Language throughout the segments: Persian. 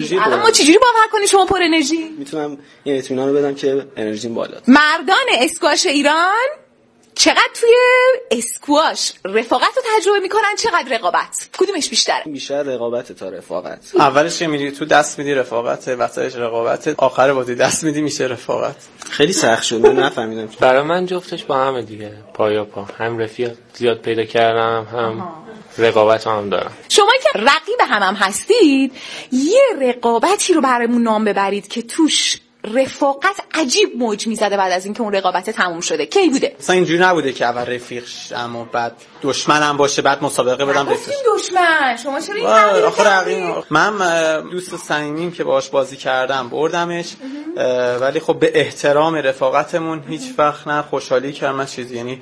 الان ما چجوری باور کنیم شما پر انرژی؟ میتونم این اطمینان رو بدم که انرژیم بالاست. مردان اسکواش ایران چقدر توی اسکواش رفاقت رو تجربه میکنن، چقدر رقابت؟ کدومش بیشتره؟ بیشتر رقابت تا رفاقت. اولش که میری تو دست میدی رفاقت، وقتش رقابت، آخر بازی دست میدی میشه رفاقت. خیلی سخت شد، من نفهمیدم. برای من جفتش با همه دیگه، پا هم رفیق زیاد پیدا کردم، هم رقابت هم دارم. شما که رقیب هم هستید، یه رقابتی رو برامون نام ببرید که توش رفاقت عجیب موج میزده بعد از اینکه اون رقابت تموم شده. کی بوده؟ مثلا اینجوری نبوده که اول رفیق شم و بعد دشمنم باشه بعد مسابقه بدم رفیق. دشمن شما چرا این آخه رقیب من دوست صمیمیم که باهاش بازی کردم بردمش، ولی خب به احترام رفاقتمون هیچ وقت نه خوشحالی کردم چیزی، یعنی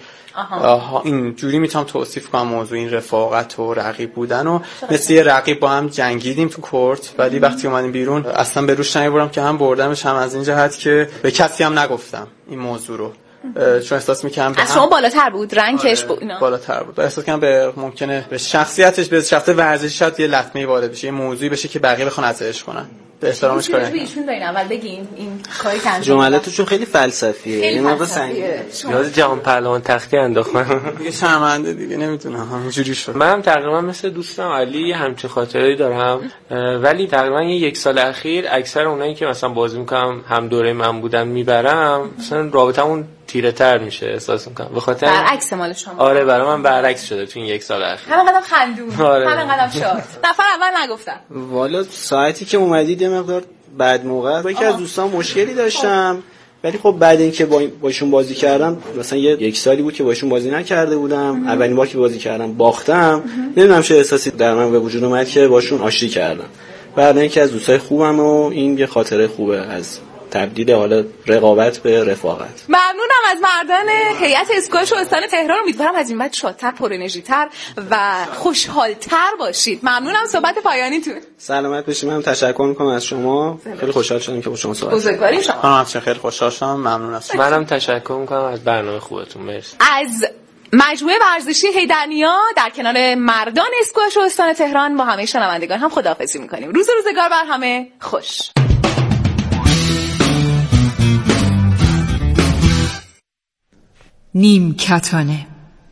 این جوری میتونم توصیف کنم موضوع این رفاقت و رقیب بودن و مثل یه رقیب با هم جنگیدیم تو کورت، ولی وقتی اومدیم بیرون اصلا به روش نمیبرم که هم بردمش، هم از این جهت که به کسی هم نگفتم این موضوع رو، چون احساس میکنم از شما بالاتر بود رنکش بود اینا بالاتر بود، احساس کنم به ممکنه به شخصیتش به شخصیت ورزشی شاید یه لطمه‌ای وارد بشه، یه موضوعی بشه که بقیه بخوان ازش کنن، به احترامش کار نکنن. ایشون دارین اول بگین این کاری که جملاتشون خیلی فلسفیه، خیلی این سنگینه. یاد جهان پهلوان تختی انداختم دیگه شرمنده دیگه نمیتونم همینجوری شد. منم تقریبا مثل دوستم علی همچین خاطره‌ای دارم، ولی تقریبا یک سال اخیر اکثر اونایی که مثلا بازی می‌کنم هم دوره من بودن میبرم، مثلا رابطمون تیره تر میشه احساس میکنم، به خاطر برعکس مال شما. آره برای من برعکس شده تو این یک سال اخیر. همینقدر خندون، آره. همینقدر شاد. نفر اول نگفتم. والا ساعتی که اومدید یه مقدار بعد موقع با یکی از دوستان مشکلی داشتم، ولی خب بعد اینکه باشون بازی کردم، مثلا یک سالی بود که باشون بازی نکرده بودم، اولین بار که بازی کردم باختم، نمیدونم چه احساسی در من به وجود اومد که باشون آشتی کردم. بعد اینکه از دوستای خوبم و این یه خاطره خوبه از تبدیل حالا رقابت به رفاقت. ممنونم از مردان هیئت اسکواش استان تهران، امیدوارم از این بعد شادتر، پر انرژی‌تر و خوشحال‌تر باشید. ممنونم صحبت پایانیتون. سلامت باشید. من تشکر می‌کنم از شما، خیلی خوشحال شدم که با شما صحبت کردم. بزرگواریم شما. منم خیلی خوشحال شدم، ممنون از شما. منم تشکر می‌کنم از برنامه خوبتون. مرسی. از مجموعه ورزشی حیدرنیا در کنار مردان اسکواش استان تهران با همه شنوندگان هم خداحافظی می‌کنیم. روزگار بر همه خوش. نیمکتانه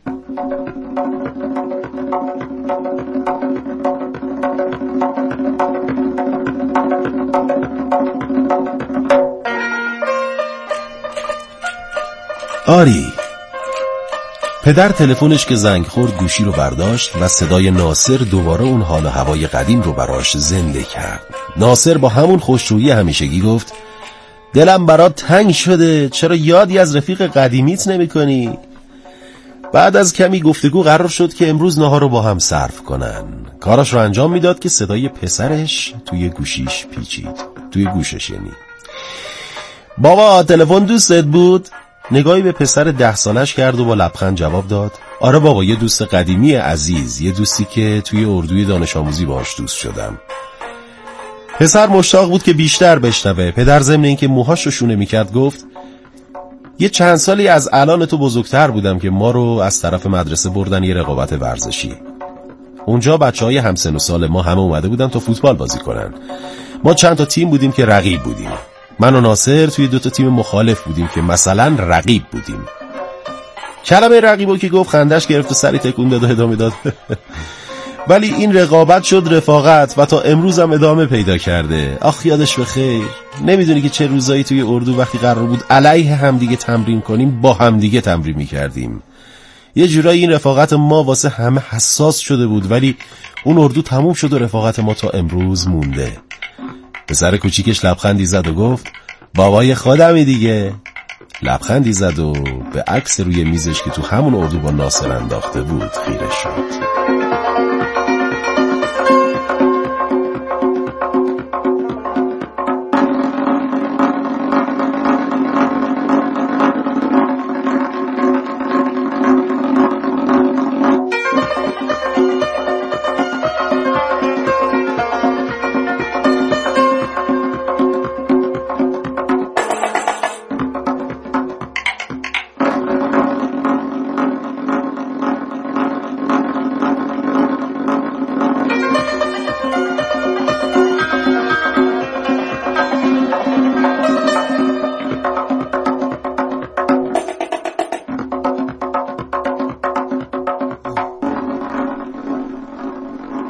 آری. پدر تلفنش که زنگ خورد گوشی رو برداشت و صدای ناصر دوباره اون حال و هوای قدیم رو براش زنده کرد. ناصر با همون خوشرویی همیشگی گفت دلم برات تنگ شده، چرا یادی از رفیق قدیمیت نمی کنی؟ بعد از کمی گفتگو قرار شد که امروز نهار رو با هم صرف کنن. کاراش رو انجام میداد که صدای پسرش توی گوشیش پیچید، توی گوشش یعنی. بابا تلفن دوستت بود؟ نگاهی به پسر 10 سالش کرد و با لبخند جواب داد آره بابا، یه دوست قدیمی عزیز، یه دوستی که توی اردوی دانش آموزی باهاش دوست شدم. پسر مشتاق بود که بیشتر بشنوه. پدر ضمن اینکه موهاش رو شونه میکرد گفت یه چند سالی از الان تو بزرگتر بودم که ما رو از طرف مدرسه بردن یه رقابت ورزشی. اونجا بچهای همسن و سال ما همه اومده بودن تا فوتبال بازی کنن. ما چند تا تیم بودیم که رقیب بودیم. من و ناصر توی 2 تا تیم مخالف بودیم که مثلا رقیب بودیم. کلمه رقیبو که گفت خندش گرفت و سری تکون داد و ادامه داد ولی این رقابت شد رفاقت و تا امروز هم ادامه پیدا کرده. آخ یادش بخیر. نمیدونی که چه روزایی توی اردو وقتی قرار بود علیه همدیگه تمرین کنیم با همدیگه تمرین میکردیم. یه جورایی این رفاقت ما واسه همه حساس شده بود، ولی اون اردو تموم شد و رفاقت ما تا امروز مونده. پسر کوچیکش لبخندی زد و گفت بابای خودمی دیگه. لبخندی زد و به عکس روی میزش که تو همون اردو با ناصر انداخته بود خیره شد.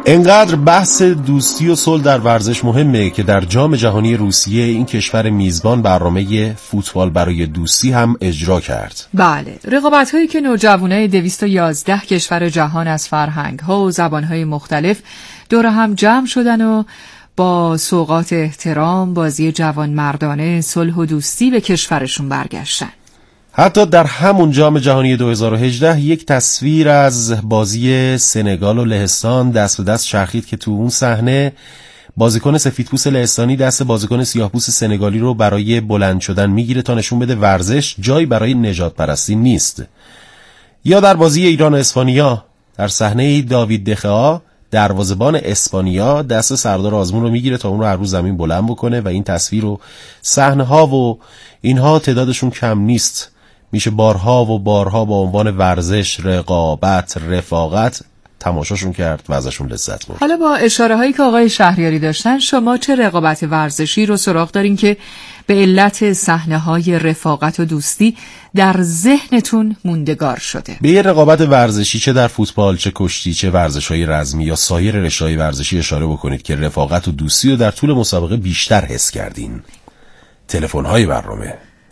انقدر بحث دوستی و صلح در ورزش مهمه که در جام جهانی روسیه این کشور میزبان برنامه فوتبال برای دوستی هم اجرا کرد. بله، رقابت‌هایی که نوجوانای 211 کشور جهان از فرهنگ‌ها و زبان‌های مختلف دور هم جمع شدن و با سوغات احترام، بازی جوانمردانه، صلح و دوستی به کشورشون برگشتن. حتی در همون جام جهانی 2018 یک تصویر از بازی سنگال و لهستان دست به دست چرخید که تو اون صحنه بازیکن سفیدپوست لهستانی دست بازیکن سیاه‌پوست سنگالی رو برای بلند شدن میگیره تا نشون بده ورزش جایی برای نژاد پرستی نیست. یا در بازی ایران و اسپانیا در صحنه داوید دخیا دروازه‌بان اسپانیا دست سردار آزمون رو میگیره تا اون رو هر روز زمین بلند بکنه و این تصویر و صحنه‌ها و اینها تعدادشون کم نیست. میشه بارها و بارها با عنوان ورزش، رقابت، رفاقت تماشاشون کرد و ازشون لذت برد. حالا با اشاره هایی که آقای شهریاری داشتن، شما چه رقابت ورزشی رو سراغ دارین که به علت صحنه های رفاقت و دوستی در ذهنتون موندگار شده؟ به یه رقابت ورزشی چه در فوتبال، چه کشتی، چه ورزش‌های رزمی یا سایر رشته‌های ورزشی اشاره بکنید که رفاقت و دوستی رو در طول مسابقه بیشتر حس کردین. تلفن‌های برنامه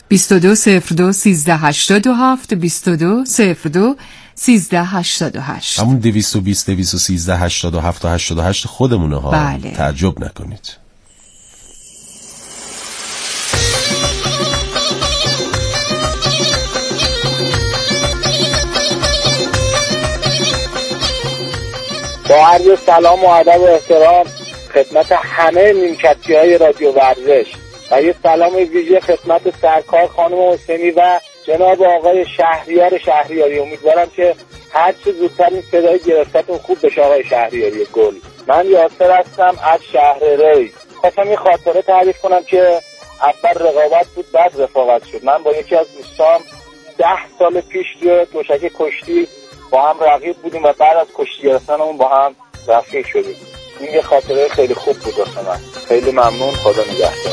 22021387 22021388 همون 220 213 87 88 خودمونه ها. بله. تعجب نکنید. با عرض سلام و ادب و احترام خدمت همه نیمکت‌های رادیو ورزش و یه سلام ویژه خدمت سرکار خانم حسینی و جناب آقای شهریاری. امیدوارم که هر چه زودتر این صدای گرفتتون خوب بشه. آقای شهریاری گل، من یاسر هستم از شهر ری. خواستم یه خاطره تعریف کنم که اول رقابت بود بعد رفاقت شد. من با یکی از دوستام 10 سال پیش توی دوشک کشتی با هم رقیب بودیم و بعد از کشتی گرفتنمون با هم رفیق شدیم. این یه خاطره خیلی خوب بود واسه من. خیلی ممنون. خدا نگهدار.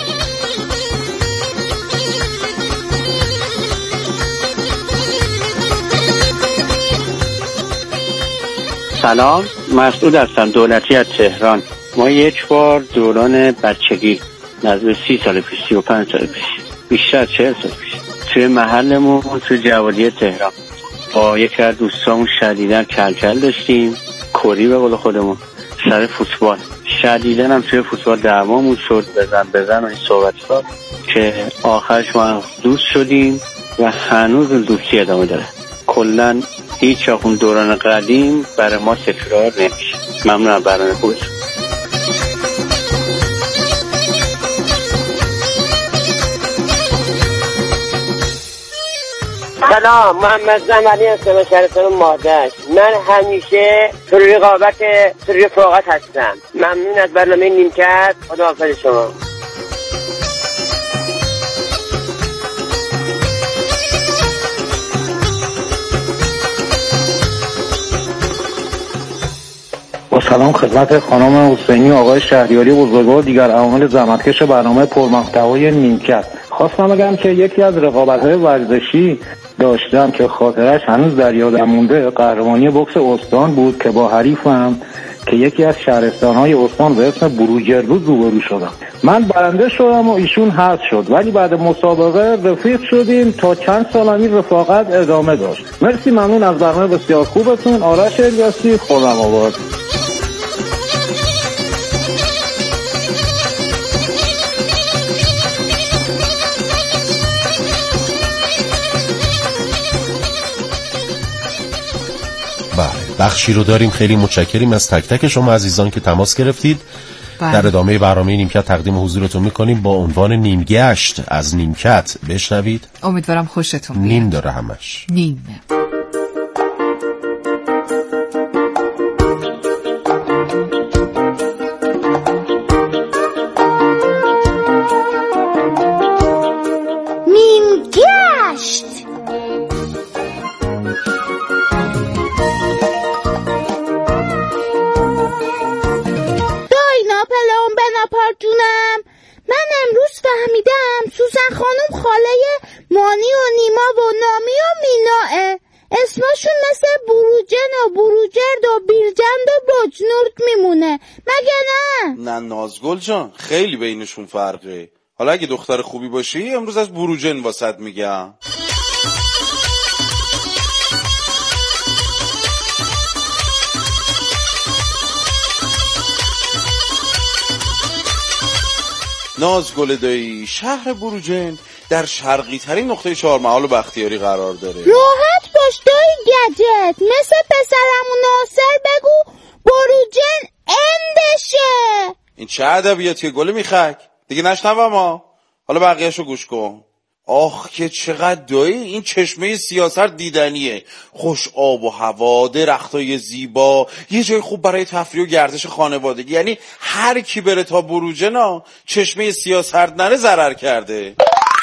سلام، مسعود هستم، دولتی از تهران. ما یک بار دوران بچگی نزدیک 30 سال پیش، 35 سال پیش، بیشتر 40 سال پیش، توی محلمون توی جوادی تهران با یکی از دوستامون شدیداً کلکل داشتیم، کوری به قول خودمون، سر فوتبال. شدیداً هم توی فوتبال دعوامون شد، بزن و این صحبت‌ها که آخرش ما دوست شدیم و هنوز اون دوستی ادامه داره. کلاً هیچ اون دوران قدیم برای ما تکرار نمیشه. ممنونم برنامه خوبه. سلام، محمد زمانی هستم، شهرستان مادش. من همیشه تو رقابت تو رفاقت هستم. ممنون از برنامه نیمکت. خداحافظ شما. با سلام خدمت خانم حسینی و آقای شهریاری بزرگوار دیگر عوامل زحمتکش برنامه پرمحتوای نیمکت. خواستم بگم که یکی از رقابت‌های ورزشی داشتم که خاطرش هنوز در یادم مونده، قهرمانی بوکس استان بود که با حریفم که یکی از شهرستان‌های استان به اسم بروجردو روبرو شدم. من برنده شدم و ایشون حذف شد، ولی بعد مسابقه رفیق شدیم تا چند سال این رفاقت ادامه داشت. مرسی، ممنون از برنامه بسیار خوبتون. آرش الیاسی، خرم آباد. بخشی رو داریم. خیلی متشکریم از تک تک شما عزیزان که تماس گرفتید. بله. در ادامه برنامه نیمکت تقدیم حضورتون میکنیم با عنوان نیمگشت از نیمکت. بشنوید. امیدوارم خوشتون بیاد. نیم داره همش. نیم. من امروز فهمیدم سوزن خانم خاله مانی و نیما و نامی و میناه. اسمشون مثل بروجن و بروجرد و بیرجند و بروجنورد میمونه، مگه نه؟ نه نازگل جان، خیلی بینشون فرقه. حالا اگه دختر خوبی باشی امروز از بروجن واسط میگم. نازگل دایی، شهر بروجن در شرقی ترین نقطه چهارمحال و بختیاری قرار داره. راحت باش دایی گجت، مثل پسرمون ناصر بگو بروجن اندشه. این چه ادبیاتیه گل میخک؟ دیگه نشنوم ها، حالا بقیهشو گوش کن. آخ که چقدر دایی این چشمه سیاست دیدنیه، خوش آب و هوا، درختای زیبا، یه جای خوب برای تفریح و گردش خانوادگی. یعنی هر کی بره تا بروجنا چشمه سیاست نره ضرر کرده.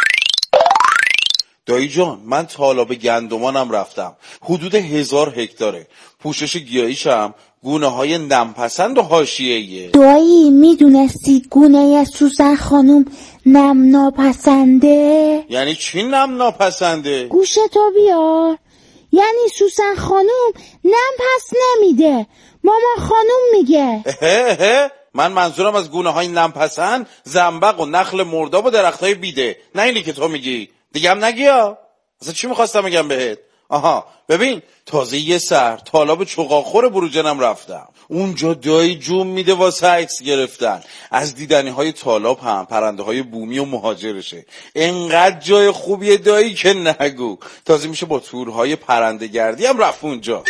دایی جان، من تالاب گندمانم رفتم، حدود 1000 هکتاره. پوشش گیاهیشم گونه های نمپسند و حاشیه‌ایه. دایی میدونستی گونه سوسن خانوم نم ناپسنده؟ یعنی چی نم ناپسنده؟ گوشتو بیار. یعنی سوسن خانوم نم پس نمیده، ماما خانوم میگه. من منظورم از گونه های نمپسند زنبق و نخل مرداب و درخت های بیده، نه اینی که تو میگی. دیگه هم نگی ها. اصلا چی میخواستم بگم بهت؟ آها ببین، تازه یه سر تالاب چقاخور بروجنم رفتم. اونجا دایی جون میده واسه عکس گرفتن. از دیدنی های تالاب هم پرنده های بومی و مهاجرشه. انقدر جای خوبیه دایی که نگو. تازه میشه با تورهای پرنده گردی هم رفت اونجا.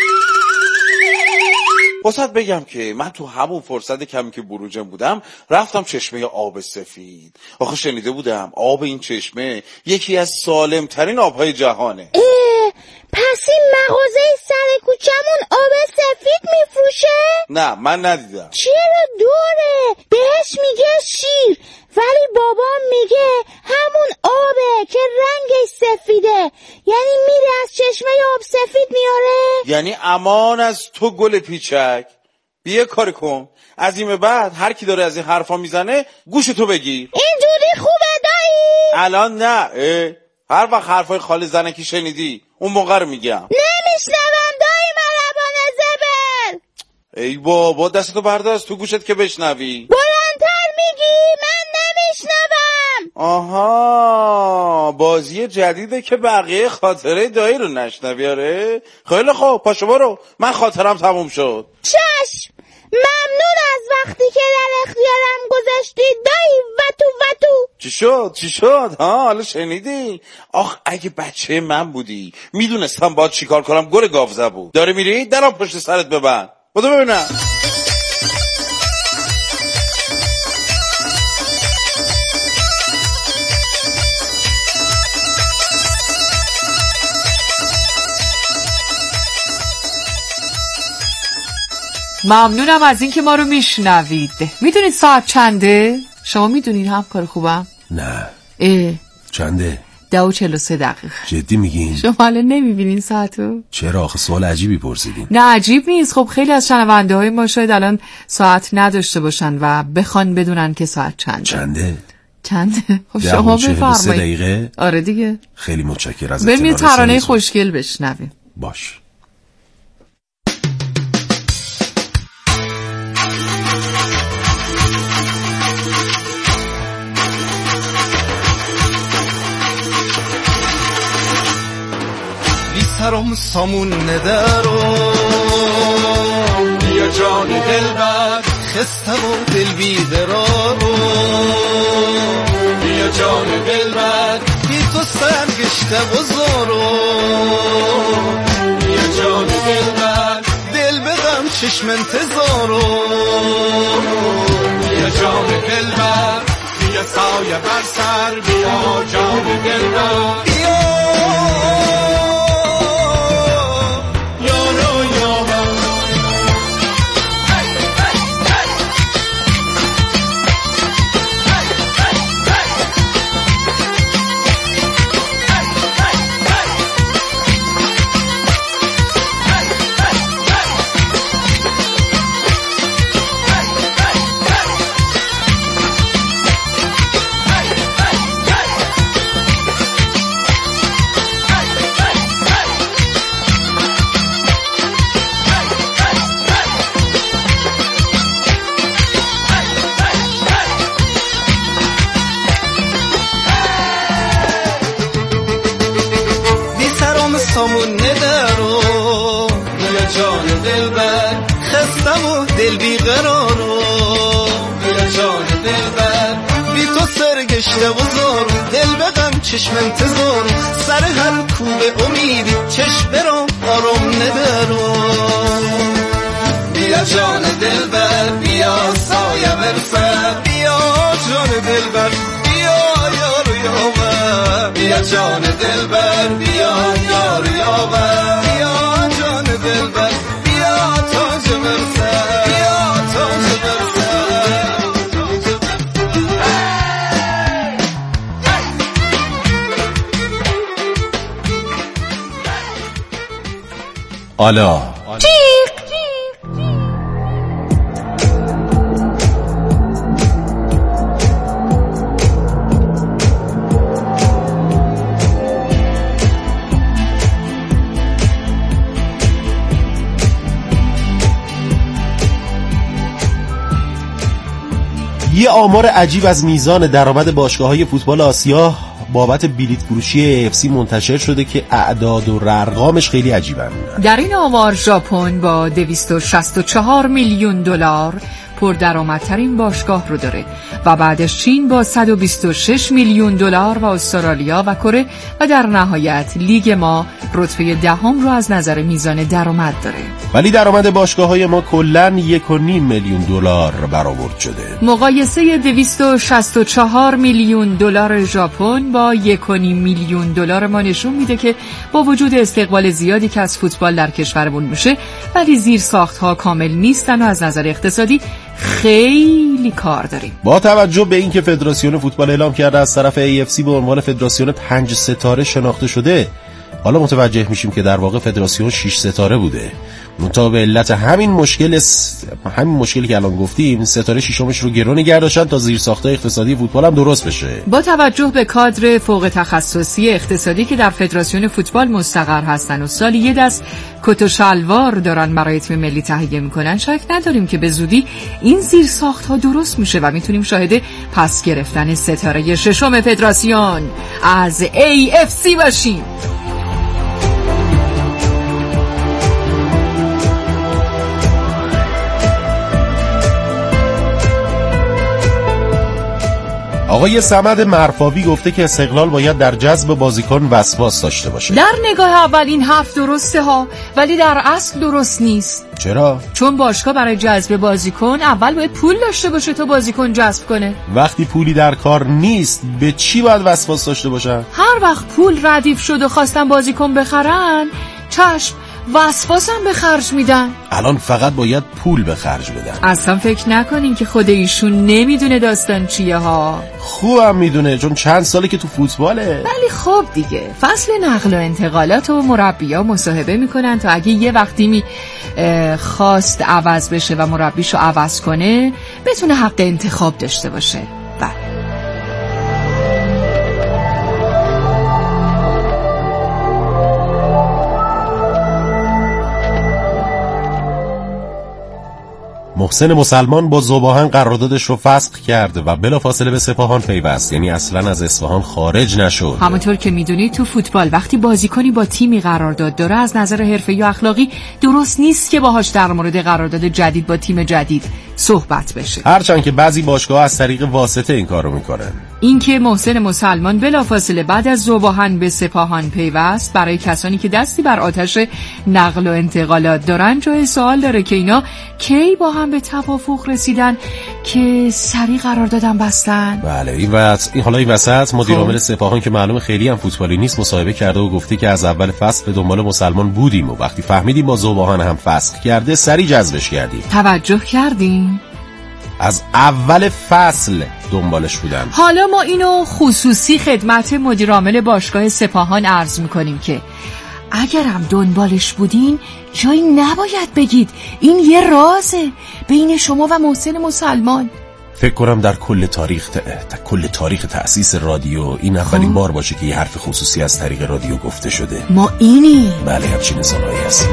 واسط بگم که من تو همون فرصت کمی که بروجن بودم رفتم چشمه آب سفید. آخه شنیده بودم آب این چشمه یکی از سالم ترین آبهای جهانه. پس این مغازه سر کوچمون آب سفید میفروشه؟ نه من ندیدم. چرا دوره؟ بهش میگه شیر، ولی بابام میگه همون آبه که رنگش سفیده. یعنی میره از چشمه آب سفید میاره؟ یعنی امان از تو گل پیچک. بیا کار کن، از این به بعد هر کی داره از این حرفا میزنه گوشتو بگیر. اینجوری خوبه دایی؟ الان نه، هر وقت حرفای خاله زنکی شنیدی اون موقع رو میگم. نمیشنوم دایی مربان زبل. ای بابا دستتو برداشت تو گوشت که بشنوی. بلندتر میگی، من نمیشنوم. آها، بازی جدیده که بقیه خاطره دایی رو نشنوی. آره خیلی خوب، پاشو برو، من خاطرم تموم شد. چشم، ممنون از وقتی که در اختیارم گذاشتی دایی. وتو چی شد؟ ها حالا شنیدی؟ آخ اگه بچه من بودی میدونستم باید چیکار کنم. گل گاو زبون داره میری درام پشت سرت ببند. بودو ببینم. ممنونم از اینکه ما رو میشنوید. میدونید ساعت چنده؟ شما میدونید همکار خوبم؟ نه. چنده؟ 10:43. جدی میگین؟ شما الان نمیبینین ساعتو؟ چرا؟ آخه سوال عجیبی پرسیدین. نه عجیب نیست. خب خیلی از شنونده های ما شاید الان ساعت نداشته باشن و بخوان بدونن که ساعت چنده. خب شما بفرمایید. آره دیگه. خیلی متشکرم از بریم ترانه خوشگل بشنویم. باش. سرم سامون ندارو بیا جان دل بر خسته و دل بیقرارو بیا جان دل بر بی تو سرگشته و زارو بیا جان دل بر دل بدم چشم انتظارو بیا جان دل بر بیا سایه بر سر بیا جان دل بر بیا بیقرارو بیا جان دلبر بی تو سرگشته و زار دل به غم چشم انتظار سر هر کوه امیدی چشم برام آرام نبرو بیا جان دلبر بیا سایه برسر بیا جان دلبر بیا یار یاور بیا جان دلبر بیا یار یاور بیا جان دلبر بیا تاج برسر بیا تاج برسر آلا یه آمار عجیب از میزان درآمد باشگاه‌های فوتبال آسیا بابت بلیط فروشی AFC منتشر شده که اعداد و ارقامش خیلی عجیبن. در این آمار ژاپن با 264 میلیون دلار پردرآمدترین باشگاه رو داره و بعدش چین با 126 میلیون دلار و استرالیا و کره و در نهایت لیگ ما رتبه دهم رو از نظر میزان درآمد داره. ولی درآمد باشگاه‌های ما کلاً 1.5 میلیون دلار برآورد شده. مقایسه 264 میلیون دلار ژاپن با 1.5 میلیون دلار ما نشون میده که با وجود استقبال زیادی که از فوتبال در کشورمون میشه ولی زیرساخت‌ها کامل نیستن و از نظر اقتصادی خیلی کار داریم. با توجه به اینکه فدراسیون فوتبال اعلام کرده از طرف AFC به عنوان فدراسیون 5 ستاره شناخته شده، حالا متوجه میشیم که در واقع فدراسیون 6 ستاره بوده. منتها به علت همین مشکلی که الان گفتیم ستاره ششمش رو گرو نگه داشتن تا زیرساخت‌های اقتصادی فوتبال هم درست بشه. با توجه به کادر فوق تخصصی اقتصادی که در فدراسیون فوتبال مستقر هستن و سالی یه دست کت و شلوار دارن برای تیم ملی تهیه میکنن، شک نداریم که به زودی این زیرساخت‌ها درست میشه و میتونیم شاهد پس گرفتن ستاره ششم فدراسیون از AFC باشیم. آقای صمد مرفاوی گفته که استقلال باید در جذب بازیکن وسواس داشته باشه. در نگاه اول این حرف درسته ها، ولی در اصل درست نیست. چرا؟ چون باشگاه برای جذب بازیکن اول باید پول داشته باشه تا بازیکن جذب کنه. وقتی پولی در کار نیست به چی باید وسواس داشته باشن؟ هر وقت پول ردیف شد و خواستن بازیکن بخرن، چشم وسواس هم به خرج میدن. الان فقط باید پول به خرج بدن. اصلا فکر نکنین که خود ایشون نمیدونه داستان چیه ها. خوبم میدونه چون چند ساله که تو فوتباله. ولی خب دیگه فصل نقل و انتقالات و مربی‌ها مصاحبه میکنن تا اگه یه وقتی خواست عوض بشه و مربیشو عوض کنه بتونه حق انتخاب داشته باشه. بله. محسن مسلمان با ذوب‌آهن قراردادش رو فسخ کرد و بلافاصله به سپاهان پیوست، یعنی اصلا از اصفهان خارج نشد. همونطور که میدونید تو فوتبال وقتی بازیکنی با تیمی قرارداد داره از نظر حرفه‌ای و اخلاقی درست نیست که باهاش در مورد قرارداد جدید با تیم جدید صحبت بشه، هرچند که بعضی باشگاه‌ها از طریق واسطه این کارو میکنن. اینکه محسن مسلمان بلافاصله بعد از ذوب‌آهن به سپاهان پیوست برای کسانی که دستی بر آتش نقل و انتقالات دارن جای سوال داره که اینا کی با هم به توافق رسیدن که سریع قراردادم بستن. بله این وسط مدیر عامل سپاهان که معلومه خیلی هم فوتبالی نیست مصاحبه کرده و گفته که از اول فصل به دنبال مسلمان بودیم و وقتی فهمیدیم با ذوب‌آهن هم فسخ کرده سریع جذبش کردیم. توجه کردین؟ از اول فصل دنبالش بودن. حالا ما اینو خصوصی خدمت مدیر عامل باشگاه سپاهان عرض میکنیم که اگرم دنبالش بودین جایی نباید بگید، این یه رازه بین شما و محسن مسلمان. فکر کنم در کل تاریخ تأسیس رادیو این اولین بار باشه که یه حرف خصوصی از طریق رادیو گفته شده. ما اینی؟ بله همچین انسان‌هایی هستیم.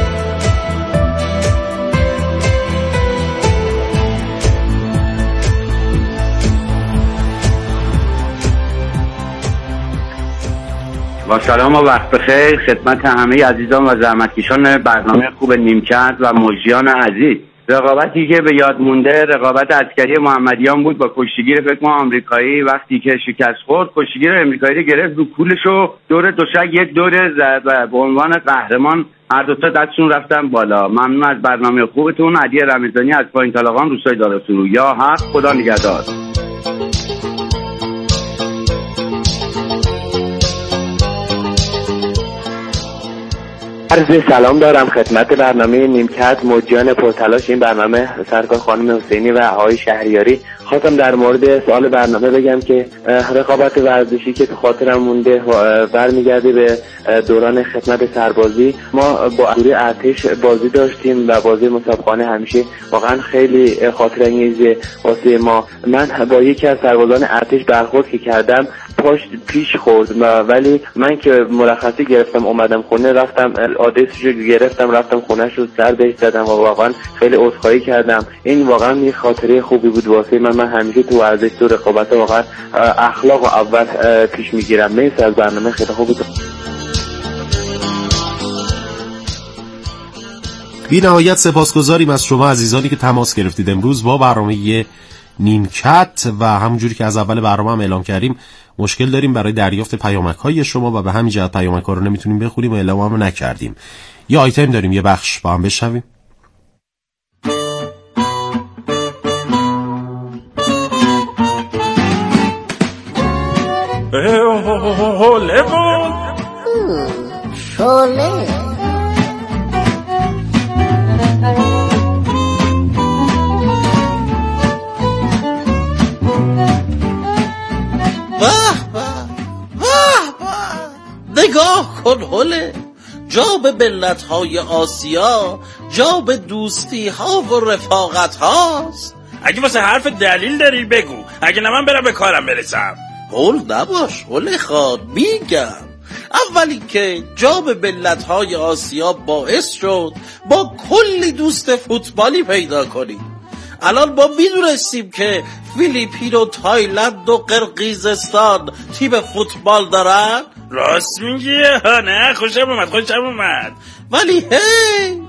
با سلام و وقت بخیر خدمت همه عزیزان و زحمتکشان برنامه خوب نیمکت و مجریان عزیز. رقابتی که به یاد مونده رقابت عسکری محمدیان بود با کشتیگیر فکر کنم آمریکایی. وقتی که شکست خورد کشتیگیر آمریکایی رو گرفت رو کولشو دور دوشک یک دوره زد و به عنوان قهرمان هر دو تا دستشون رفتن بالا. ممنون از برنامه خوبتون. علی رمضانی از پایین طلاقان روستای دارالسرور. یا حق، خدا نگهدار. عرض سلام دارم خدمت برنامه نیمکت مجریان پرتلاش این برنامه سرکار خانم حسینی و آقای شهریاری. خواستم در مورد سوال برنامه بگم که رقابت ورزشی که تو خاطرم مونده برمیگرده به دوران خدمت سربازی. ما با گروه ارتش بازی داشتیم و بازی مسابقانه همیشه واقعا خیلی خاطره انگیزه واسه ما. من با یکی از سربازان ارتش برخورد که کردم پاش پیش خورد ولی من که مرخصی گرفتم اومدم خونه، رفتم آدرسشو گرفتم رفتم خونه‌ش رو سر بهش زدم و واقعا خیلی عذرخواهی کردم. این واقعا یه خاطره خوبی بود واسه من. من همیشه تو ورزش تو رقابت واقعا اخلاق و اول پیش میگیرم. مرسی از برنامه خیلی خوب بود. بی نهایت سپاسگزاریم از شما عزیزانی که تماس گرفتید امروز با برنامه نیمکت و همونجوری که از اول برنامه هم اعلام کردیم مشکل داریم برای دریافت پیامک‌های شما و به همین جهت پیامک‌ها رو نمیتونیم بخونیم و اعلام هم نکردیم. یه آیتم داریم، یه بخش با هم بشنویم. شله بود شله نگاه کن هله، جا به ملت‌های آسیا، جا به دوستی ها و رفاقت هاست. اگه واسه حرف دلیل داری بگو، اگه نه من برم به کارم برسم. هول نباش هله خان، میگم اولی که جا به ملت‌های آسیا باعث شد با کلی دوست فوتبالی پیدا کنیم. الان ما میدونستیم که فیلیپین و تایلند و قرقیزستان تیم فوتبال دارن. راست میگی؟ نه خوشم اومد. ولی حیف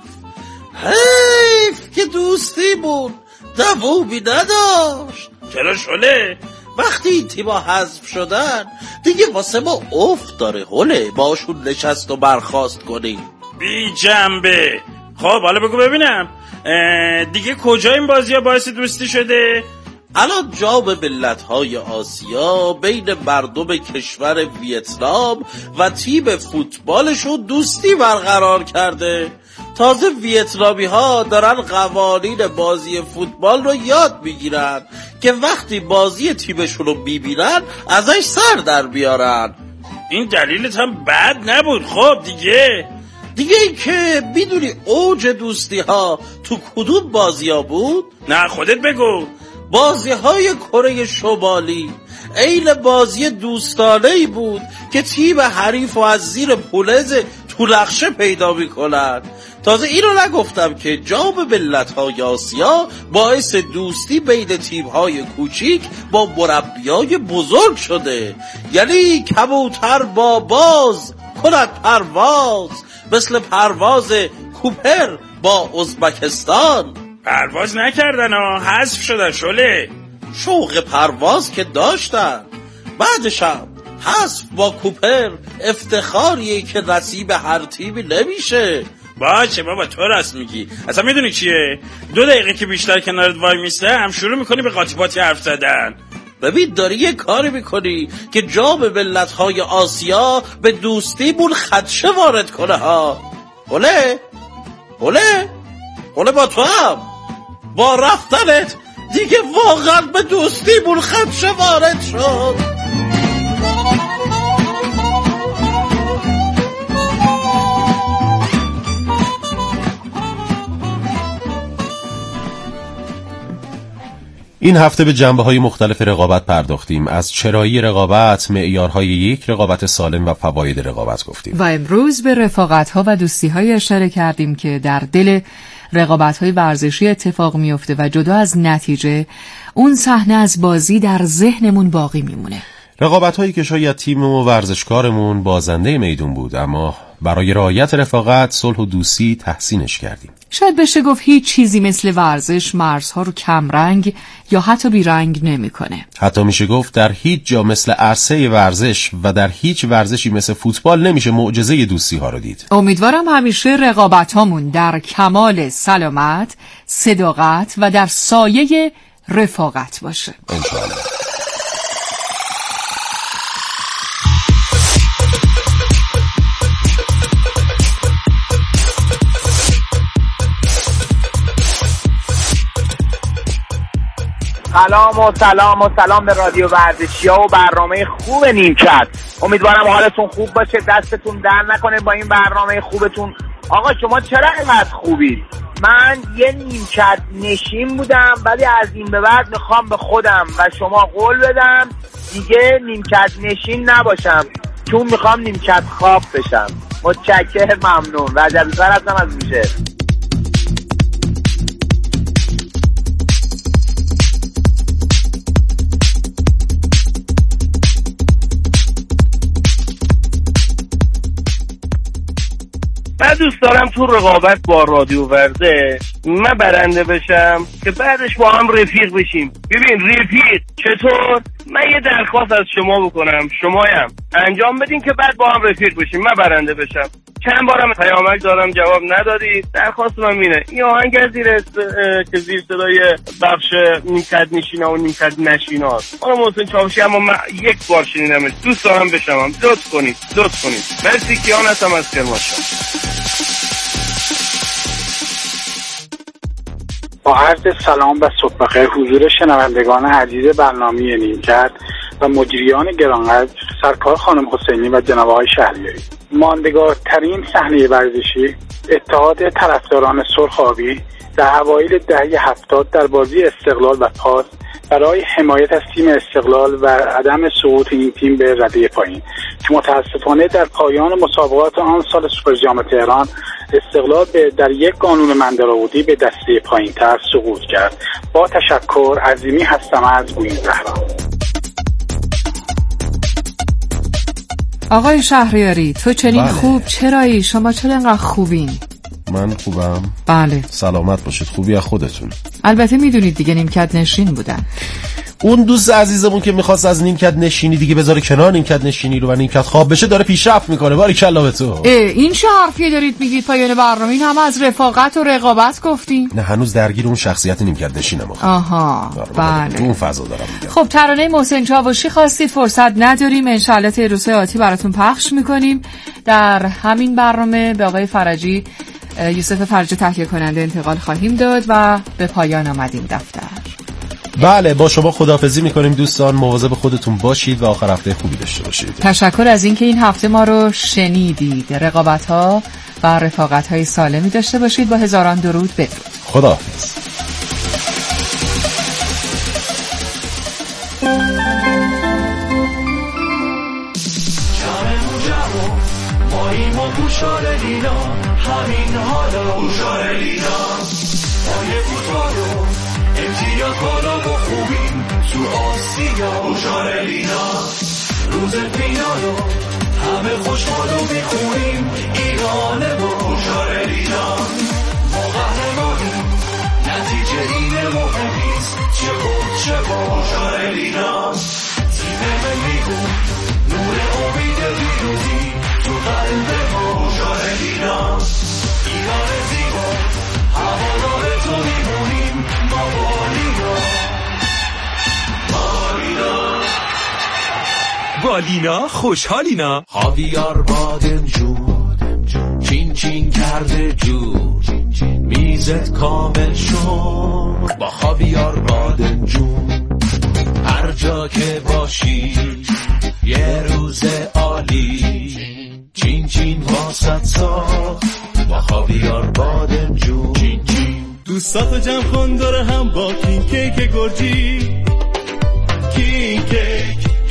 که دوستی بود دوومی نداشت. چرا شله؟ وقتی این تیما حذف شدن دیگه واسه ما افت داره هله باشون نشست و برخاست کنیم. بی جنبه. خب حالا بگو ببینم دیگه کجا این بازی ها باعث دوستی شده؟ الان جا به ملت‌های آسیا بین مردم کشور ویتنام و تیم فوتبالشون دوستی برقرار کرده. تازه ویتنامی ها دارن قوانین بازی فوتبال رو یاد میگیرن که وقتی بازی تیمشون رو میبینن ازش سر در بیارن. این دلیلت هم بد نبود. خب دیگه این که میدونی اوج دوستی ها تو کدوم بازی ها بود؟ نه خودت بگو. بازی های کره شمالی عین بازی دوستانه‌ای بود که تیم حریف و از زیر پولز تو لخشه پیدا میکنن. تازه اینو نگفتم که جام ملت‌های آسیا باعث دوستی بین تیم‌های کوچیک با مربیای بزرگ شده. یعنی کبوتر با باز کند پرواز، مثل پرواز کوپر با ازبکستان. پرواز نکردن ها، حذف شدن شله. شوق پرواز که داشتن، بعدش هم حذف با کوپر افتخاریه که نصیب هر تیمی نمیشه. باشه بابا تو راست میگی. اصلا میدونی چیه؟ 2 دقیقه که بیشتر کنارت وای میستم شروع میکنی به قاطی حرف زدن. ببین داری یه کاری میکنی که جام ملت‌های آسیا به دوستیمون خدشه وارد کنه ها. هله با تو هم با رفتنت دیگه واقعا به دوستیمون خدشه وارد شد. این هفته به جنبه‌های مختلف رقابت پرداختیم. از چرایی رقابت، معیارهای یک رقابت سالم و فواید رقابت گفتیم. و امروز به رفاقت‌ها و دوستی‌های اشاره کردیم که در دل رقابت‌های ورزشی اتفاق میفته و جدا از نتیجه اون صحنه از بازی در ذهنمون باقی میمونه. رقابت‌هایی که شاید تیم و ورزشکارمون بازنده میدون بود اما برای رعایت رفاقت، صلح و دوستی تحسینش کردیم. شاید بشه گفت هیچ چیزی مثل ورزش مرزها رو کمرنگ یا حتی بیرنگ نمی‌کنه. حتی میشه گفت در هیچ جا مثل عرصه ورزش و در هیچ ورزشی مثل فوتبال نمیشه معجزه دوستی ها رو دید. امیدوارم همیشه رقابتامون در کمال سلامت، صداقت و در سایه رفاقت باشه. انشاءالله. سلام به رادیو ورزشی‌ها و برنامه خوب نیمکت. امیدوارم حالتون خوب باشه، دستتون در نکنه با این برنامه خوبتون. آقا شما چرا اینقدر خوبید؟ من یه نیمکت نشین بودم، ولی از این به بعد میخوام به خودم و شما قول بدم دیگه نیمکت نشین نباشم، چون میخوام نیمکت خواب بشم. متشکرم، ممنون. رجب‌زر هستم از میشه. من دوست دارم تو رقابت با رادیو ورزش من برنده بشم که بعدش با هم رفیق بشیم. ببین رفیق چطور؟ من یه درخواست از شما بکنم، شمایم انجام بدین که بعد با هم رفیق بشیم، من برنده بشم. چند بارم پیامک دارم جواب ندادید. درخواست من اینه این آهنگ از زیر صدای بخش نیمکت نشینا و نیمکت نشینا اون محسن چاوشی، اما من یک بار شنیدمش، دوست دارم بشمم. لطف کنید. مرسی. کیان هستم از کرمانشاه. با عرض سلام و صبح بخیر حضور شنوندگان عزیز برنامه نیمکت و مجریان گرانقدر سرکار خانم حسینی و جناب آقای شهریاری. ماندگارترین صحنه ورزشی اتحاد طرفداران سرخابی در اوایل دهه 70 در بازی استقلال و پاس برای حمایت از تیم استقلال و عدم سقوط این تیم به رده پایین که متاسفانه در پایان مسابقات آن سال سوپر جام تهران استقلال در یک قانون مندرآوردی به دسته پایین‌تر سقوط کرد. با تشکر، عظیمی هستم از گوین زهرا. آقای شهریاری تو چنین خوب چرایی؟ شما چرا اینقدر خوبین؟ من خوبم. بله. سلامت باشید. خوبی از خودتون. البته میدونید دیگه نیمکت نشین بودن. اون دوست عزیزمون که میخواست از نیمکت نشینی دیگه بذاره کنار نیمکت نشینی رو و نیمکت خواب بشه داره پیشرفت میکنه. باریکلا به تو. این چه حرفی دارید میگید پایان برنامه؟ این هم از رفاقت و رقابت گفتیم. نه هنوز درگیر اون شخصیت نیمکت نشینم. آها بله. اون فضا دارم میگم. خب ترانه محسن چاوشی خواستید، فرصت نداریم، ان شاءالله ته روز آتی براتون پخش میکنیم. در همین برنامه به آقای فرجی یوسف فرجی تهیه کننده انتقال خواهیم داد و به پایان آمدیم دفتر. بله با شما خداحافظی میکنیم دوستان. مواظب خودتون باشید و آخر هفته خوبی داشته باشید. تشکر از اینکه این هفته ما رو شنیدید. رقابت‌ها و رفاقت‌های سالمی داشته باشید. با هزاران درود بدرود. خداحافظ. همین حالا اوشارلینا پای فوتبالو امتیاز بالا و خوبیم تو آسیا اوشارلینا روز فینالو همه خوشحالو میخونیم ایرانه با اوشارلینا ما قهرمانیم نتیجه اینه مهم نیست چه بود چه با اوشارلینا تیم ملیمون نور امید پیروزی تو قلب ما اوشارلینا ایران زیبا هوادار تو میمونیم ما والینا خوشحالینا. خاویار بادمجون چین چین کرده جور میزت کامل شد با خاویار بادمجون. هر جا که باشی یه روز عالی چین چین واسط ساخت با خاویار بادمجون. چین چین دوستاتو جمع کن داره هم با کین کیک گرجی. کین کیک